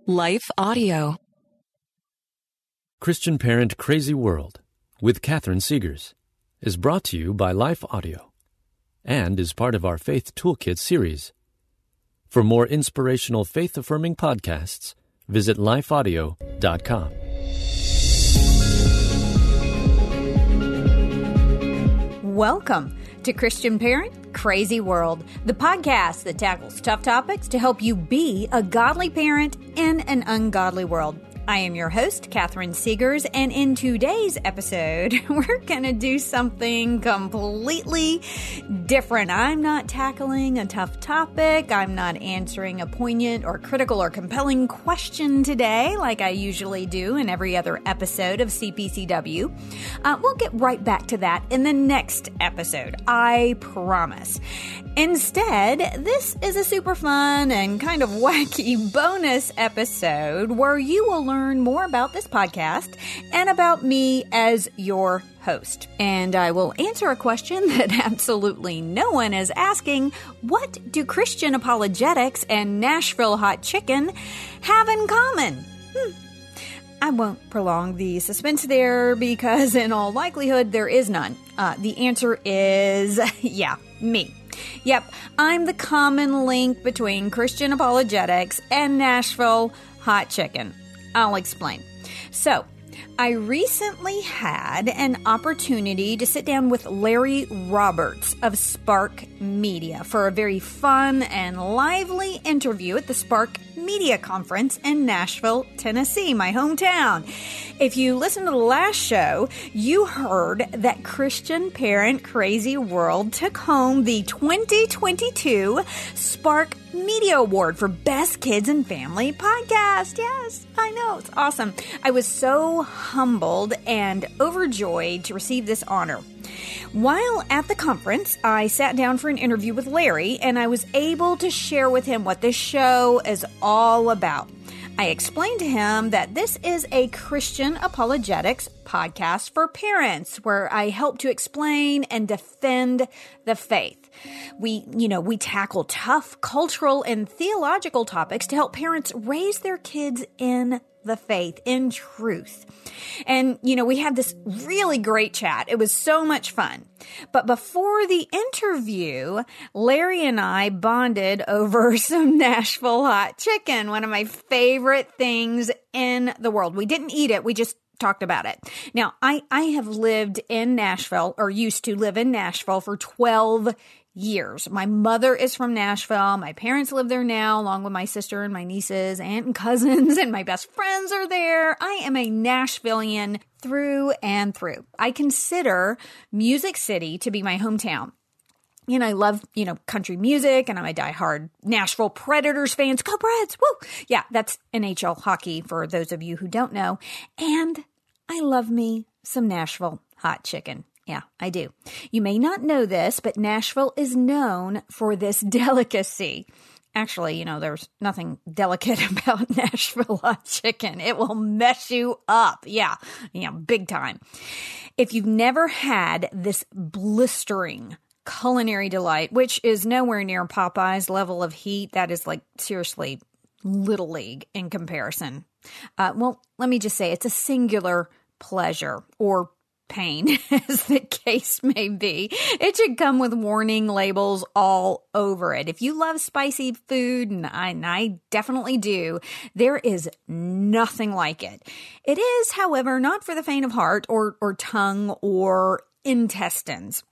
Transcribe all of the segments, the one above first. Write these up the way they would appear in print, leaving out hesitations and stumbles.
Life Audio. Christian Parent Crazy World with Catherine Segars is brought to you by Life Audio and is part of our Faith Toolkit series. For more inspirational faith-affirming podcasts, visit lifeaudio.com. Welcome to Christian Parent Crazy World, the podcast that tackles tough topics to help you be a godly parent in an ungodly world. I am your host, Catherine Segars, and in today's episode, we're going to do something completely different. I'm not tackling a tough topic. I'm not answering a poignant or critical or compelling question today like I usually do in every other episode of CPCW. We'll get right back to that in the next episode, I promise. Instead, this is a super fun and kind of wacky bonus episode where you will learn more about this podcast and about me as your host. And I will answer a question that absolutely no one is asking. What do Christian apologetics and Nashville hot chicken have in common? I won't prolong the suspense there because in all likelihood there is none. The answer is, me. Yep, I'm the common link between Christian apologetics and Nashville hot chicken. I'll explain. So, I recently had an opportunity to sit down with Larry Roberts of Spark Media for a very fun and lively interview at the Spark Media Conference in Nashville, Tennessee, my hometown. If you listened to the last show, you heard that Christian Parent Crazy World took home the 2022 Spark Media Award for Best Kids and Family Podcast. Yes, I know. It's awesome. I was so humbled and overjoyed to receive this honor. While at the conference, I sat down for an interview with Larry, and I was able to share with him what this show is all about. I explained to him that this is a Christian apologetics podcast for parents where I help to explain and defend the faith. We tackle tough cultural and theological topics to help parents raise their kids in the faith, in truth. And, we had this really great chat. It was so much fun. But before the interview, Larry and I bonded over some Nashville hot chicken, one of my favorite things in the world. We didn't eat it. We just talked about it. Now, I have lived in Nashville, or used to live in Nashville, for 12 years. My mother is from Nashville. My parents live there now, along with my sister and my nieces, aunt and cousins, and my best friends are there. I am a Nashvilleian through and through. I consider Music City to be my hometown. And I love, country music, and I'm a diehard Nashville Predators fans. Go Preds! Woo! Yeah, that's NHL hockey for those of you who don't know. And I love me some Nashville hot chicken. Yeah, I do. You may not know this, but Nashville is known for this delicacy. Actually, there's nothing delicate about Nashville hot chicken. It will mess you up. Yeah, big time. If you've never had this blistering culinary delight, which is nowhere near Popeye's level of heat, that is seriously little league in comparison. Let me just say it's a singular pleasure, or pain, as the case may be. It should come with warning labels all over it. If you love spicy food, and I definitely do, there is nothing like it. It is, however, not for the faint of heart or tongue or intestines.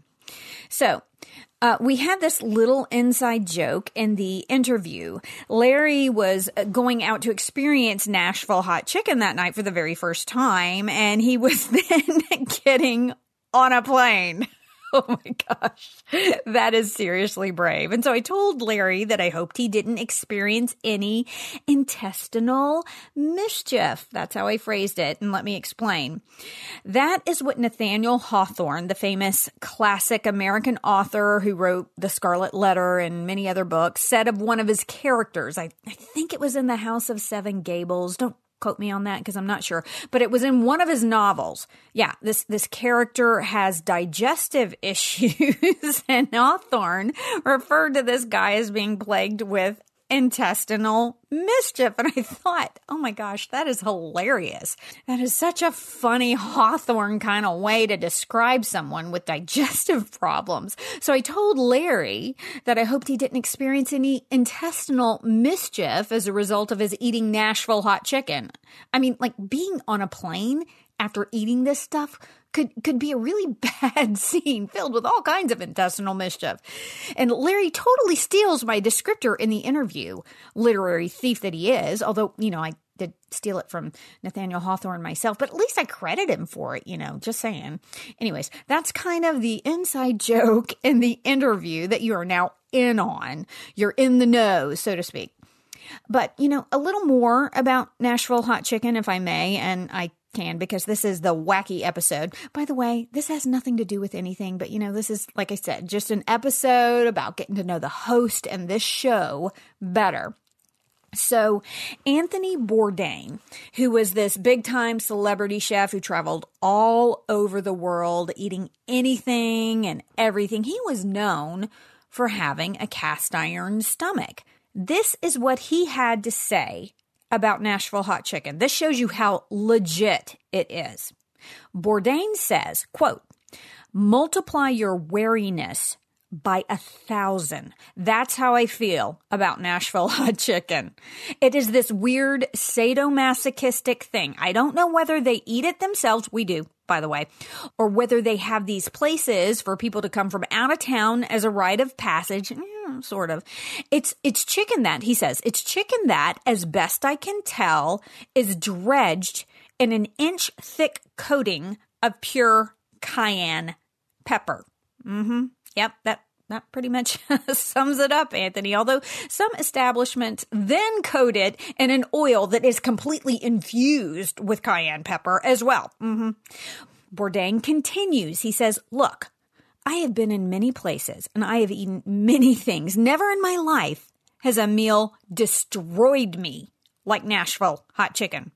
So, we had this little inside joke in the interview. Larry was going out to experience Nashville hot chicken that night for the very first time, and he was then getting on a plane. Oh my gosh, that is seriously brave. And so I told Larry that I hoped he didn't experience any intestinal mischief. That's how I phrased it. And let me explain. That is what Nathaniel Hawthorne, the famous classic American author who wrote The Scarlet Letter and many other books, said of one of his characters. I think it was in The House of Seven Gables. Don't quote me on that because I'm not sure, but it was in one of his novels. Yeah, this character has digestive issues, and Hawthorne referred to this guy as being plagued with intestinal mischief. And I thought, oh my gosh, that is hilarious. That is such a funny Hawthorne kind of way to describe someone with digestive problems. So I told Larry that I hoped he didn't experience any intestinal mischief as a result of his eating Nashville hot chicken. I mean, like being on a plane after eating this stuff could be a really bad scene filled with all kinds of intestinal mischief. And Larry totally steals my descriptor in the interview, literary thief that he is, although, I did steal it from Nathaniel Hawthorne myself, but at least I credit him for it, just saying. Anyways, that's kind of the inside joke in the interview that you are now in on. You're in the know, so to speak. But, a little more about Nashville hot chicken, if I may, and I can, because this is the wacky episode. By the way, this has nothing to do with anything, but this is, like I said, just an episode about getting to know the host and this show better. So Anthony Bourdain, who was this big-time celebrity chef who traveled all over the world eating anything and everything, he was known for having a cast iron stomach. This is what he had to say about Nashville hot chicken. This shows you how legit it is. Bourdain says, quote, multiply your wariness by 1,000. That's how I feel about Nashville hot chicken. It is this weird sadomasochistic thing. I don't know whether they eat it themselves. We do, by the way, or whether they have these places for people to come from out of town as a rite of passage. Sort of. It's chicken that, he says, it's chicken that, as best I can tell, is dredged in an inch thick coating of pure cayenne pepper. Yep, that pretty much sums it up, Anthony. Although some establishments then coat it in an oil that is completely infused with cayenne pepper as well. Bourdain continues. He says, look, I have been in many places and I have eaten many things. Never in my life has a meal destroyed me like Nashville hot chicken.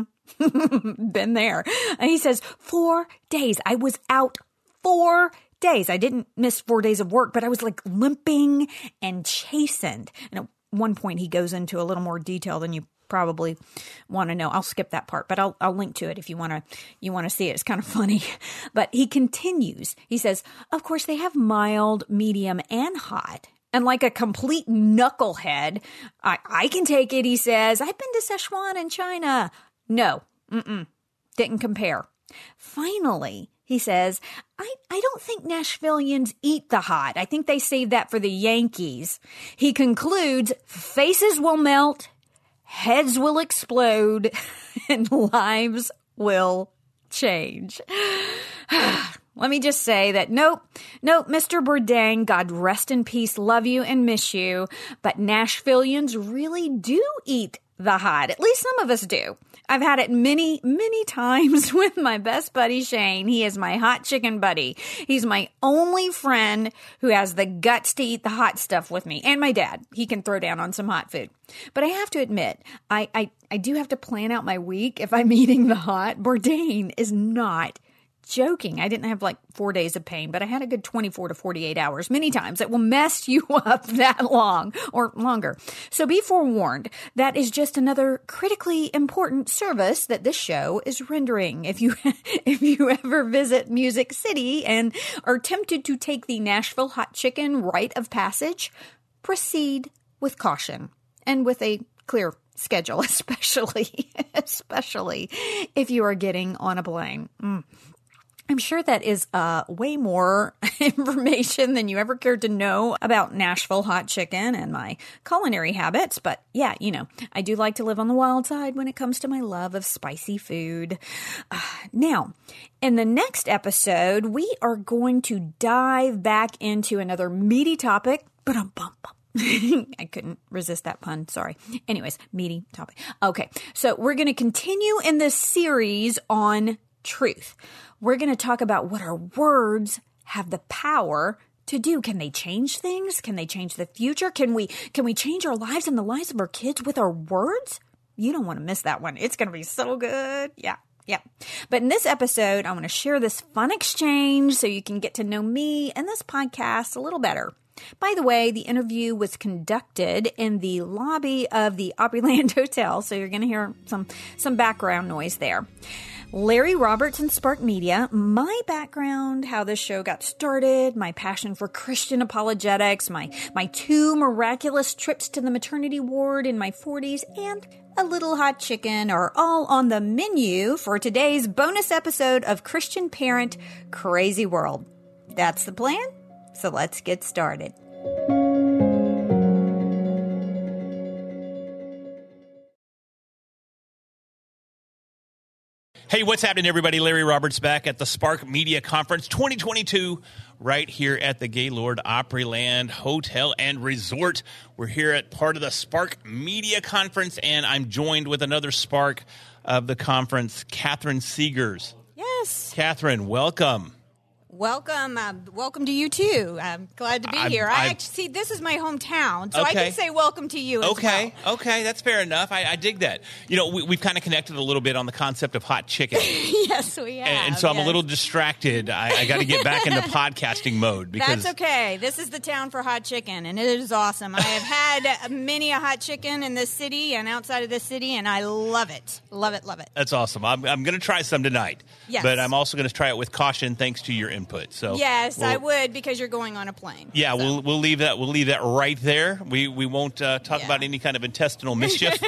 Been there. And he says, 4 days. I was out 4 days. I didn't miss 4 days of work, but I was like limping and chastened. And at one point he goes into a little more detail than you probably want to know. I'll skip that part, but I'll link to it if you want to see it. It's kind of funny. But he continues. He says, of course, they have mild, medium, and hot. And like a complete knucklehead, I can take it, he says. I've been to Sichuan in China. No, didn't compare. Finally, he says, I don't think Nashvillians eat the hot. I think they save that for the Yankees. He concludes, faces will melt, heads will explode, and lives will change. Let me just say that nope, Mr. Bourdain, God rest in peace, love you and miss you, but Nashvillians really do eat the hot. At least some of us do. I've had it many, many times with my best buddy, Shane. He is my hot chicken buddy. He's my only friend who has the guts to eat the hot stuff with me. And my dad. He can throw down on some hot food. But I have to admit, I do have to plan out my week if I'm eating the hot. Bourdain is not joking. I didn't have like 4 days of pain, but I had a good 24 to 48 hours. Many times it will mess you up that long or longer. So be forewarned. That is just another critically important service that this show is rendering. If you ever visit Music City and are tempted to take the Nashville hot chicken rite of passage, proceed with caution and with a clear schedule, especially if you are getting on a plane. I'm sure that is way more information than you ever cared to know about Nashville hot chicken and my culinary habits. But yeah, I do like to live on the wild side when it comes to my love of spicy food. Now, in the next episode, we are going to dive back into another meaty topic. I couldn't resist that pun. Sorry. Anyways, meaty topic. Okay. So we're going to continue in this series on truth. We're going to talk about what our words have the power to do. Can they change things? Can they change the future? Can we change our lives and the lives of our kids with our words? You don't want to miss that one. It's going to be so good. Yeah. But in this episode, I want to share this fun exchange so you can get to know me and this podcast a little better. By the way, the interview was conducted in the lobby of the Opryland Hotel, so you're going to hear some background noise there. Larry Roberts and Spark Media, my background, how this show got started, my passion for Christian apologetics, my 2 miraculous trips to the maternity ward in my 40s, and a little hot chicken are all on the menu for today's bonus episode of Christian Parent Crazy World. That's the plan, so let's get started. Hey, what's happening, everybody? Larry Roberts back at the Spark Media Conference 2022 right here at the Gaylord Opryland Hotel and Resort. We're here at part of the Spark Media Conference, and I'm joined with another Spark of the conference, Catherine Segars. Yes. Catherine, welcome. Welcome. Welcome to you, too. I'm glad to be here. I actually see this is my hometown, so okay. I can say welcome to you as well. Okay, that's fair enough. I dig that. You know, we've kind of connected a little bit on the concept of hot chicken. Yes, we have. And so I'm a little distracted. I got to get back into podcasting mode. Because that's okay. This is the town for hot chicken, and it is awesome. I have had many a hot chicken in this city and outside of this city, and I love it. Love it, love it. That's awesome. I'm going to try some tonight. Yes. But I'm also going to try it with caution thanks to your input. So yes, I would, because you're going on a plane. Yeah, so. we'll leave that right there. We won't talk about any kind of intestinal mischief.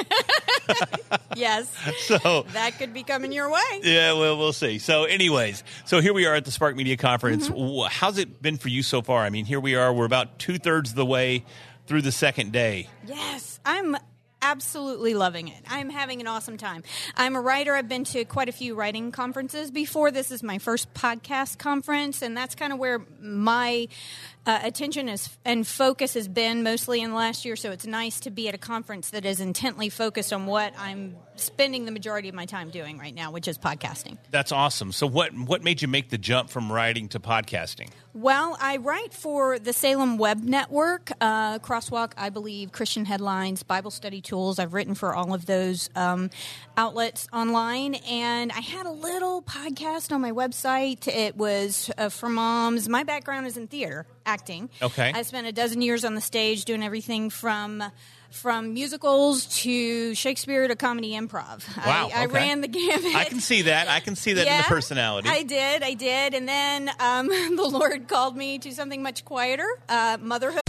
Yes. So that could be coming your way. Yeah, well, we'll see. So anyways, so here we are at the Spark Media Conference. Mm-hmm. How's it been for you so far? I mean, here we are. We're about 2/3 of the way through the second day. Yes, I'm absolutely loving it. I'm having an awesome time. I'm a writer. I've been to quite a few writing conferences before. This is my first podcast conference, and that's kind of where my attention and focus has been mostly in the last year. So it's nice to be at a conference that is intently focused on what I'm spending the majority of my time doing right now, which is podcasting. That's awesome. So what made you make the jump from writing to podcasting? Well, I write for the Salem Web Network, Crosswalk, I Believe, Christian Headlines, Bible Study Tools. I've written for all of those outlets online, and I had a little podcast on my website. It was for moms. My background is in theater, acting. Okay. I spent a dozen years on the stage doing everything from musicals to Shakespeare to comedy improv. Wow. I ran the gamut. I can see that. in the personality. I did. And then the Lord called me to something much quieter, motherhood.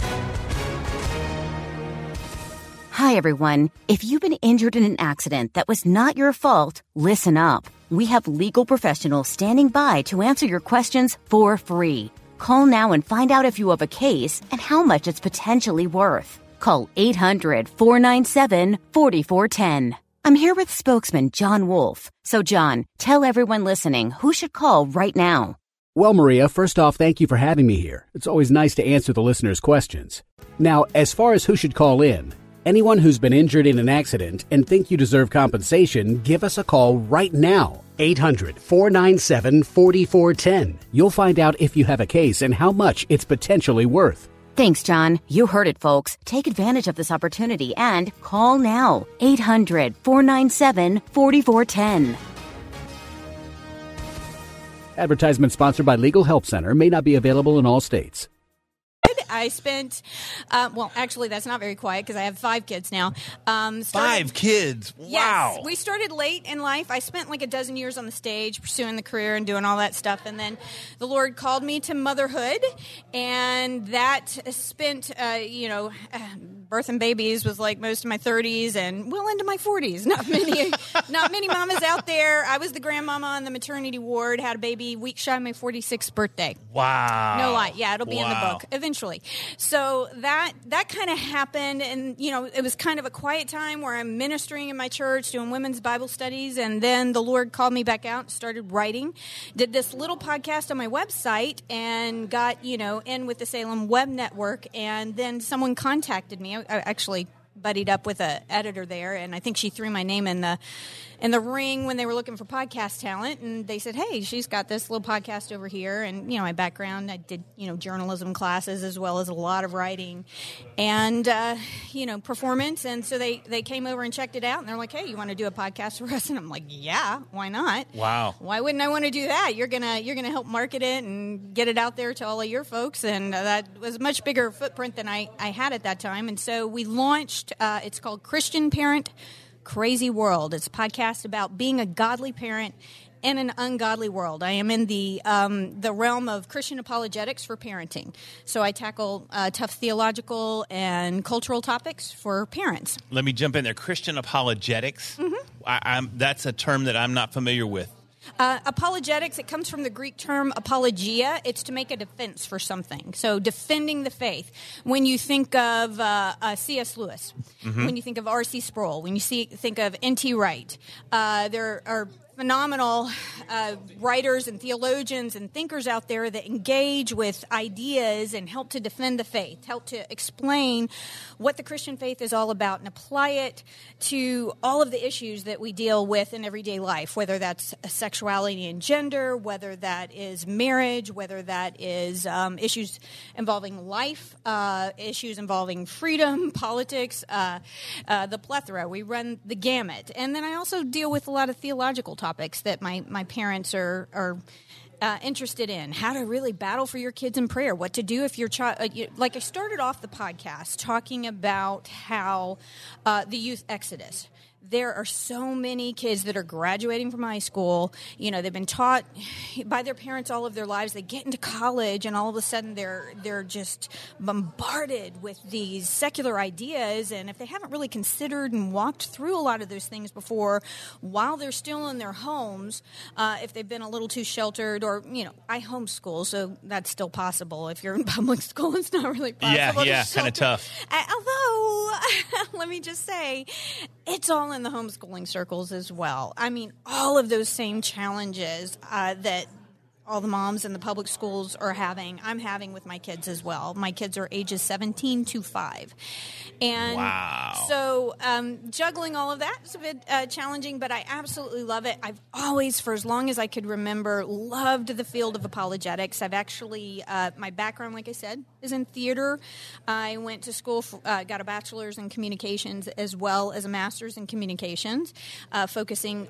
Hi, everyone. If you've been injured in an accident that was not your fault, listen up. We have legal professionals standing by to answer your questions for free. Call now and find out if you have a case and how much it's potentially worth. Call 800-497-4410. I'm here with spokesman John Wolf. So, John, tell everyone listening who should call right now. Well, Maria, first off, thank you for having me here. It's always nice to answer the listeners' questions. Now, as far as who should call in, anyone who's been injured in an accident and think you deserve compensation, give us a call right now. 800-497-4410. You'll find out if you have a case and how much it's potentially worth. Thanks, John. You heard it, folks. Take advantage of this opportunity and call now. 800-497-4410. Advertisement sponsored by Legal Help Center. May not be available in all states. I spent, well, actually, that's not very quiet because I have 5 kids now. 5 kids? Wow. Yes. We started late in life. I spent like a dozen years on the stage pursuing the career and doing all that stuff. And then the Lord called me to motherhood. And that spent, birth and babies was like most of my 30s and well into my 40s. Not many mamas out there. I was the grandmama on the maternity ward, had a baby week shy of my 46th birthday. Wow. No lie. Yeah, it'll be in the book eventually. So that kind of happened, and it was kind of a quiet time where I'm ministering in my church, doing women's Bible studies, and then the Lord called me back out and started writing. Did this little podcast on my website and got in with the Salem Web Network, and then someone contacted me. I actually buddied up with an editor there, and I think she threw my name in the ring when they were looking for podcast talent, and they said, hey, she's got this little podcast over here. And my background, I did journalism classes as well as a lot of writing and performance, and so they came over and checked it out, and they're like, hey, you want to do a podcast for us? And I'm like, yeah, why not? Wow, why wouldn't I want to do that? You're gonna help market it and get it out there to all of your folks, and that was a much bigger footprint than I had at that time. And so we launched, it's called Christian Parent Crazy World. It's a podcast about being a godly parent in an ungodly world. I am in the realm of Christian apologetics for parenting. So I tackle tough theological and cultural topics for parents. Let me jump in there. Christian apologetics. Mm-hmm. That's a term that I'm not familiar with. Apologetics, it comes from the Greek term apologia. It's to make a defense for something. So defending the faith. When you think of C.S. Lewis, mm-hmm. when you think of R.C. Sproul, when you think of N.T. Wright, there are phenomenal writers and theologians and thinkers out there that engage with ideas and help to defend the faith, help to explain what the Christian faith is all about and apply it to all of the issues that we deal with in everyday life, whether that's sexuality and gender, whether that is marriage, whether that is issues involving life, issues involving freedom, politics, the plethora. We run the gamut. And then I also deal with a lot of theological topics that my parents are interested in. How to really battle for your kids in prayer. What to do if your child... I started off the podcast talking about how the youth exodus. There are so many kids that are graduating from high school. They've been taught by their parents all of their lives. They get into college, and all of a sudden they're just bombarded with these secular ideas. And if they haven't really considered and walked through a lot of those things before, while they're still in their homes, if they've been a little too sheltered, or I homeschool, so that's still possible. If you're in public school, it's not really possible. Yeah, kind of tough. Although, let me just say, it's all in the homeschooling circles as well. I mean, all of those same challenges that all the moms in the public schools are having, I'm having with my kids as well. My kids are ages 17 to 5. And wow. So juggling all of that is a bit challenging, but I absolutely love it. I've always, for as long as I could remember, loved the field of apologetics. I've actually, my background, like I said, is in theater. I went to school, got a bachelor's in communications as well as a master's in communications, focusing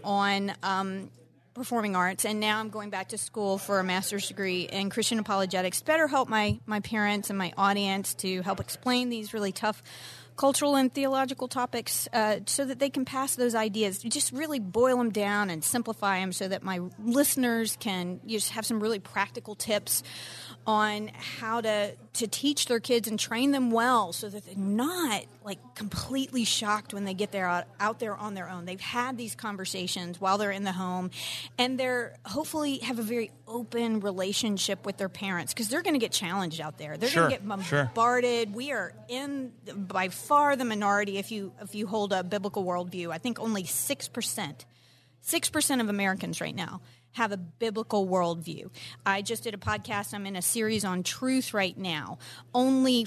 on performing arts, and now I'm going back to school for a master's degree in Christian apologetics to better help my parents and my audience to help explain these really tough cultural and theological topics so that they can pass those ideas, just really boil them down and simplify them so that my listeners can just have some really practical tips on how to teach their kids and train them well so that they're not completely shocked when they get there out there on their own. They've had these conversations while they're in the home, and they're hopefully have a very open relationship with their parents, because they're going to get challenged out there. They're going to get bombarded. Sure. We are in by far the minority if you hold a biblical worldview. I think only 6% of Americans right now have a biblical worldview. I just did a podcast. I'm in a series on truth right now. Only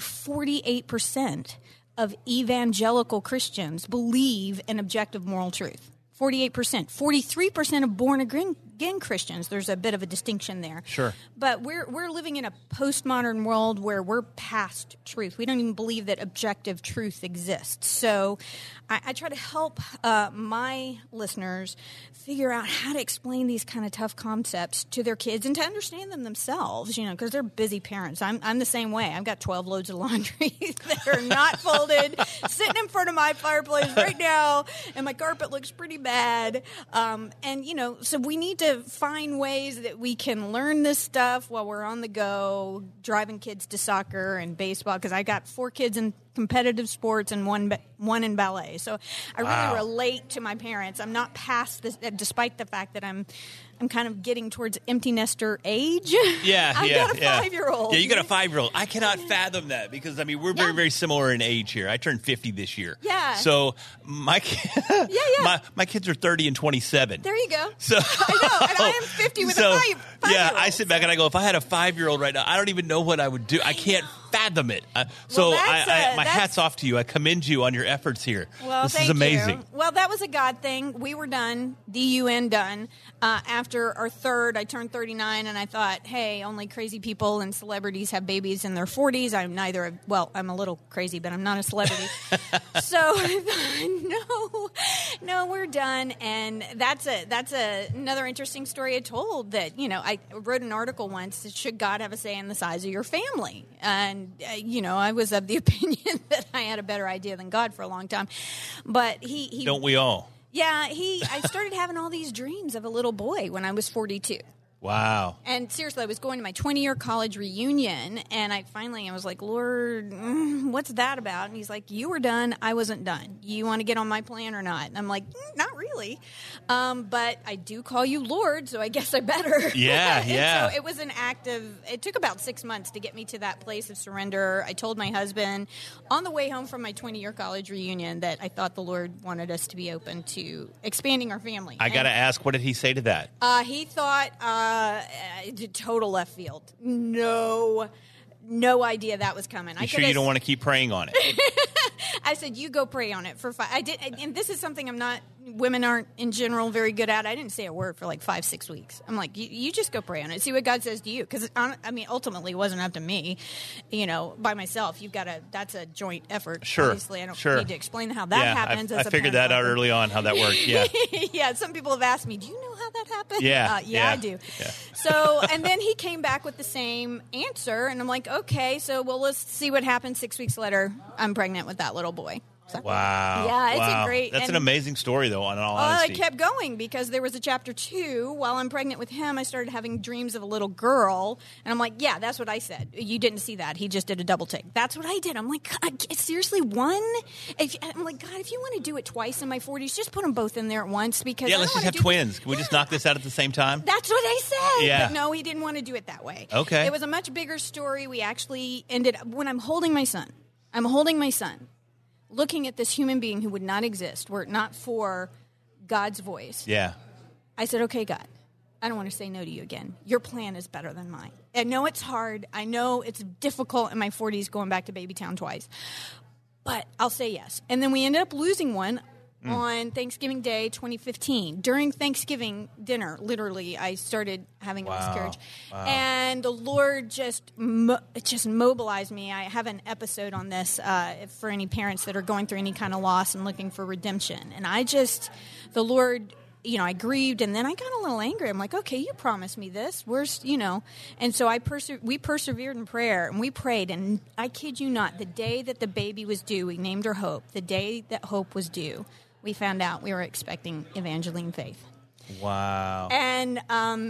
48% of evangelical Christians believe in objective moral truth. 48%. 43% of born-again Christians. There's a bit of a distinction there. Sure. But we're living in a postmodern world where we're past truth. We don't even believe that objective truth exists. So I try to help my listeners figure out how to explain these kind of tough concepts to their kids and to understand them themselves, because they're busy parents. I'm the same way. I've got 12 loads of laundry that are not folded, sitting in front of my fireplace right now, and my carpet looks pretty bad. So we need to find ways that we can learn this stuff while we're on the go, driving kids to soccer and baseball, because I got 4 kids in competitive sports and one in ballet. So I really relate to my parents. I'm not past this, despite the fact that I'm kind of getting towards empty nester age. Yeah, I've got a 5-year-old. Yeah, you got a 5-year-old. I cannot fathom that, because we're very, very similar in age here. I turned 50 this year. Yeah. So my kids are 30 and 27. There you go. So I know, and I am 50 with a 5-year-old. Yeah, I sit back and I go, if I had a 5-year-old right now, I don't even know what I would do. I can't fathom it. My that's- hat's off to you. I commend you on your efforts here. Well, this thank is amazing. you. Well, that was a God thing. We were done, DUN done. After our third, I turned 39, and I thought, hey, only crazy people and celebrities have babies in their 40s. I'm a little crazy, but I'm not a celebrity. So I thought, no, we're done. And that's another interesting story I told that, I wrote an article once, should God have a say in the size of your family? And, I was of the opinion that I had a better idea than God for a long time. But he Don't we all? Yeah, I started having all these dreams of a little boy when I was 42. Wow. And seriously, I was going to my 20-year college reunion, and I was like, Lord, what's that about? And he's like, you were done. I wasn't done. You want to get on my plan or not? And I'm like, not really. But I do call you Lord, so I guess I better. Yeah, yeah. So it was it took about 6 months to get me to that place of surrender. I told my husband on the way home from my 20-year college reunion that I thought the Lord wanted us to be open to expanding our family. I got to ask, what did he say to that? He thought total left field. No idea that was coming. You sure you don't want to keep praying on it? I said, you go pray on it for 5. I did, and this is something women aren't in general very good at. I didn't say a word for like 5-6 weeks. I'm like, you just go pray on it. See what God says to you. Because, ultimately it wasn't up to me, by myself. That's a joint effort. Sure. Obviously, I don't need to explain how that happens. I figured that out early on, how that worked. Yeah. Yeah. Some people have asked me, do you know how that happened? Yeah. I do. Yeah. So, and then he came back with the same answer. And I'm like, okay, so let's see what happens. 6 weeks later, I'm pregnant with that little boy. So, wow. Yeah, it's wow. a great... That's an amazing story, though, in all honesty. I kept going because there was a chapter 2. While I'm pregnant with him, I started having dreams of a little girl. And I'm like, yeah, that's what I said. You didn't see that. He just did a double take. That's what I did. I'm like, God, seriously, one? I'm like, God, if you want to do it twice in my 40s, just put them both in there at once. Because let's just have twins. Can we just knock this out at the same time? That's what I said. Yeah. But no, he didn't want to do it that way. Okay. It was a much bigger story. We actually ended up, when I'm holding my son, looking at this human being who would not exist were it not for God's voice. Yeah. I said, okay, God, I don't want to say no to you again. Your plan is better than mine. I know it's hard. I know it's difficult in my 40s going back to Babytown twice. But I'll say yes. And then we ended up losing one on Thanksgiving Day 2015. During Thanksgiving dinner, literally, I started having a miscarriage. Wow. And the Lord just mobilized me. I have an episode on this for any parents that are going through any kind of loss and looking for redemption. And the Lord... I grieved, and then I got a little angry. I'm like, okay, you promised me this. And so we persevered in prayer, and we prayed, and I kid you not, the day that the baby was due, we named her Hope. The day that Hope was due, we found out we were expecting Evangeline Faith. Wow. And,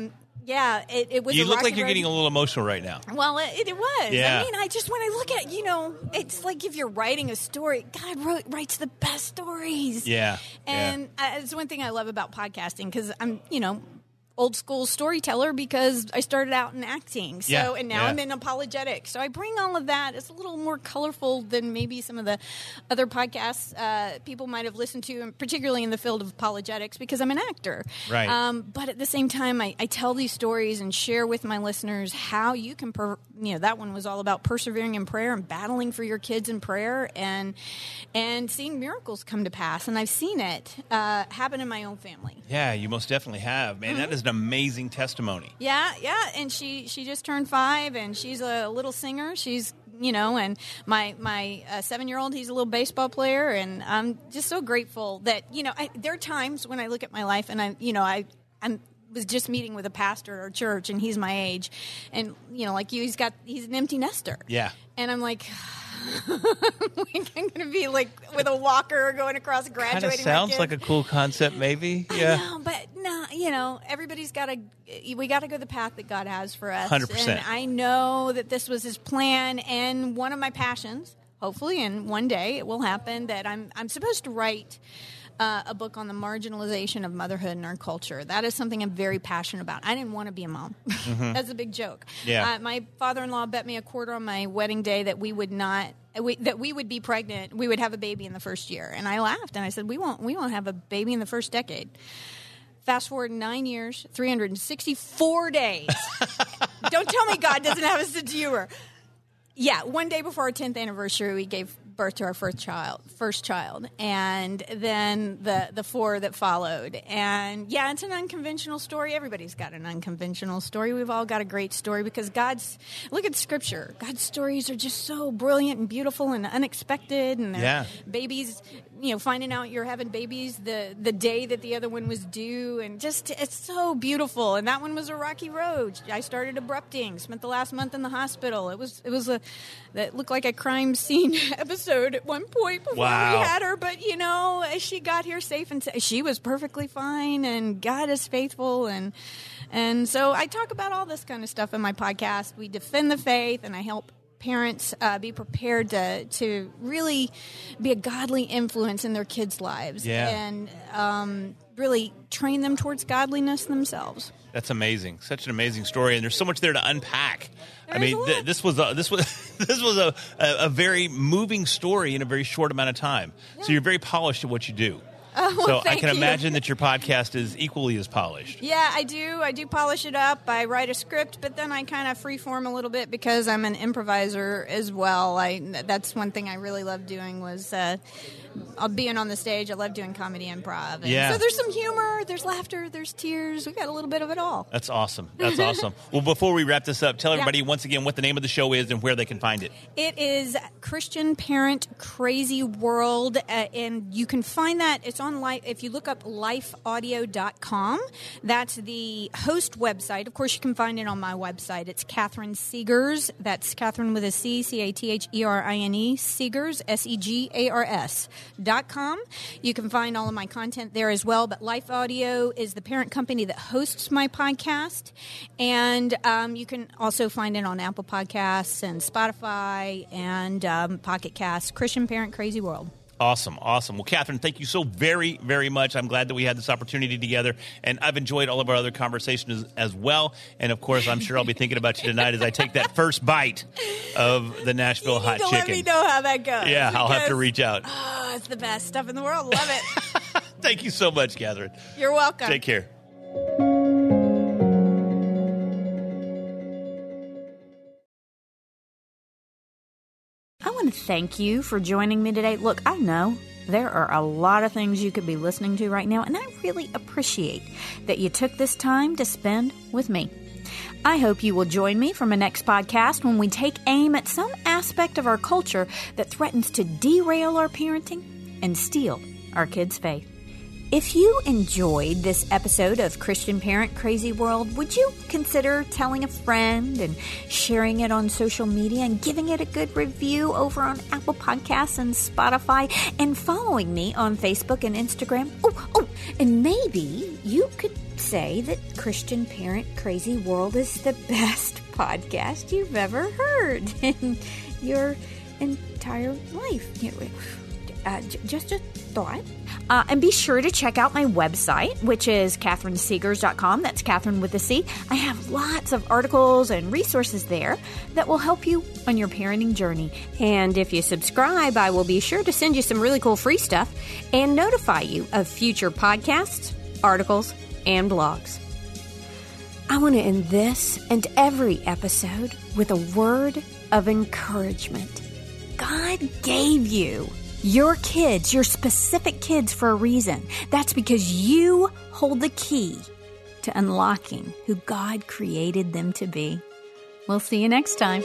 it was. You look like you're getting a little emotional right now. Well, it was. Yeah. When I look at, it's like if you're writing a story, God writes the best stories. Yeah. And it's one thing I love about podcasting because I'm, old school storyteller because I started out in acting. So, and now I'm in apologetics. So I bring all of that. It's a little more colorful than maybe some of the other podcasts people might have listened to, and particularly in the field of apologetics because I'm an actor. Right. But at the same time, I tell these stories and share with my listeners how you can, that one was all about persevering in prayer and battling for your kids in prayer and seeing miracles come to pass. And I've seen it happen in my own family. Yeah, you most definitely have. Man, that is an amazing testimony. Yeah. And she just turned 5, and she's a little singer. She's, and my 7-year-old, he's a little baseball player, and I'm just so grateful that, there are times when I look at my life and I was just meeting with a pastor at our church, and he's my age, and like you, he's an empty nester. Yeah. And I'm like, I'm going to be like with a walker going across graduating. Kind of sounds like a cool concept, maybe. Yeah. I know, but no, everybody's we got to go the path that God has for us. 100%. And I know that this was His plan, and one of my passions, hopefully, and one day it will happen, that I'm supposed to write a book on the marginalization of motherhood in our culture. That is something I'm very passionate about. I didn't want to be a mom. Mm-hmm. That's a big joke. Yeah. My father-in-law bet me a quarter on my wedding day that we would not. That we would be pregnant. We would have a baby in the first year, and I laughed and I said, "We won't have a baby in the first decade." Fast forward 9 years, 364 days. Don't tell me God doesn't have a sense of humor. Yeah, one day before our 10th anniversary, we gave birth to our first child, and then the four that followed. And yeah, it's an unconventional story. Everybody's got an unconventional story. We've all got a great story because look at Scripture. God's stories are just so brilliant and beautiful and unexpected. And babies, finding out you're having babies the day that the other one was due, and just it's so beautiful. And that one was a rocky road. I started abrupting, spent the last month in the hospital. It that looked like a crime scene episode at one point before we had her, but she got here safe and she was perfectly fine, and God is faithful, and so I talk about all this kind of stuff in my podcast. We defend the faith, and I help parents be prepared to really be a godly influence in their kids' lives, and really train them towards godliness themselves. That's amazing. Such an amazing story, and there's so much there to unpack. This was a very moving story in a very short amount of time. Yeah. So you're very polished at what you do. So I can imagine that your podcast is equally as polished. Yeah, I do. I do polish it up. I write a script, but then I kind of freeform a little bit because I'm an improviser as well. That's one thing I really loved doing was being on the stage. I love doing comedy improv. So there's some humor, there's laughter, there's tears. We got a little bit of it all. That's awesome. That's awesome. Well, before we wrap this up, tell everybody once again what the name of the show is and where they can find it. It is Christian Parent Crazy World, and you can find that. It's on Life. If you look up lifeaudio.com, that's the host website. Of course, you can find it on my website. It's Catherine Segars. That's Catherine with a C, Catherine, Segars, SEGARS.com. You can find all of my content there as well. But Life Audio is the parent company that hosts my podcast, and you can also find it on Apple Podcasts and Spotify and Pocket Casts. Christian Parent Crazy World. Awesome. Well, Catherine, thank you so very, very much. I'm glad that we had this opportunity together, and I've enjoyed all of our other conversations as well. And, of course, I'm sure I'll be thinking about you tonight as I take that first bite of the Nashville hot chicken. Let me know how that goes. Yeah, I'll have to reach out. Oh, it's the best stuff in the world. Love it. Thank you so much, Catherine. You're welcome. Take care. I want to thank you for joining me today. Look, I know there are a lot of things you could be listening to right now, and I really appreciate that you took this time to spend with me. I hope you will join me for my next podcast when we take aim at some aspect of our culture that threatens to derail our parenting and steal our kids' faith. If you enjoyed this episode of Christian Parent Crazy World, would you consider telling a friend and sharing it on social media and giving it a good review over on Apple Podcasts and Spotify and following me on Facebook and Instagram? Oh, and maybe you could say that Christian Parent Crazy World is the best podcast you've ever heard in your entire life. Just a thought. And be sure to check out my website, which is CatherineSegars.com. That's Catherine with a C. I have lots of articles and resources there that will help you on your parenting journey. And if you subscribe, I will be sure to send you some really cool free stuff and notify you of future podcasts, articles, and blogs. I want to end this and every episode with a word of encouragement. God gave you your kids, your specific kids, for a reason. That's because you hold the key to unlocking who God created them to be. We'll see you next time.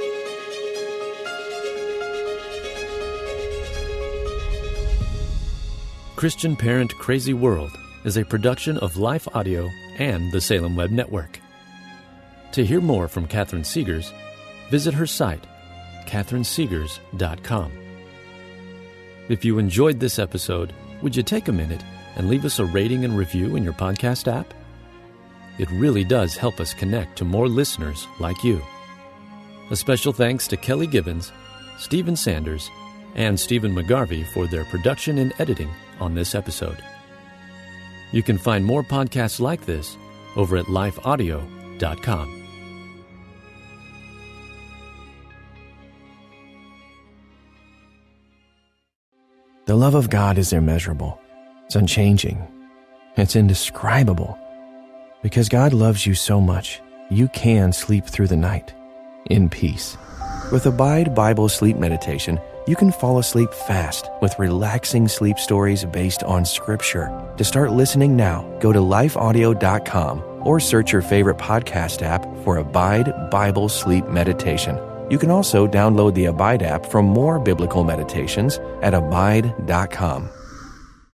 Christian Parent Crazy World is a production of Life Audio and the Salem Web Network. To hear more from Catherine Segars, visit her site, CatherineSegars.com. If you enjoyed this episode, would you take a minute and leave us a rating and review in your podcast app? It really does help us connect to more listeners like you. A special thanks to Kelly Gibbons, Stephen Sanders, and Stephen McGarvey for their production and editing on this episode. You can find more podcasts like this over at lifeaudio.com. The love of God is immeasurable. It's unchanging. It's indescribable. Because God loves you so much, you can sleep through the night in peace. With Abide Bible Sleep Meditation, you can fall asleep fast with relaxing sleep stories based on Scripture. To start listening now, go to lifeaudio.com or search your favorite podcast app for Abide Bible Sleep Meditation. You can also download the Abide app for more biblical meditations at abide.com.